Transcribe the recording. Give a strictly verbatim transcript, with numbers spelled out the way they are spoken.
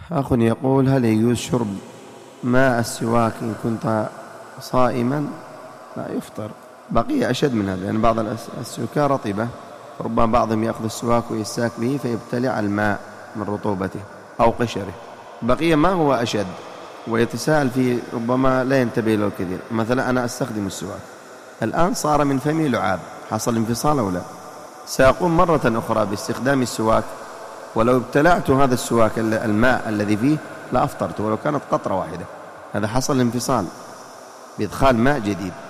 أخ يقول: هل يجوز شرب ماء السواك إن كنت صائما؟ لا، يفطر. بقية أشد من هذا، لأن يعني بعض السكر رطبة، ربما بعضهم يأخذ السواك ويستاك به فيبتلع الماء من رطوبته أو قشره. بقية ما هو أشد ويتساءل فيه، ربما لا ينتبه له كثير. مثلا أنا أستخدم السواك الآن، صار من فمي لعاب، حصل انفصال أو لا؟ سأقوم مرة أخرى باستخدام السواك، ولو ابتلعت هذا السواك الماء الذي فيه لا أفطرت ولو كانت قطرة واحدة. هذا حصل انفصال بإدخال ماء جديد.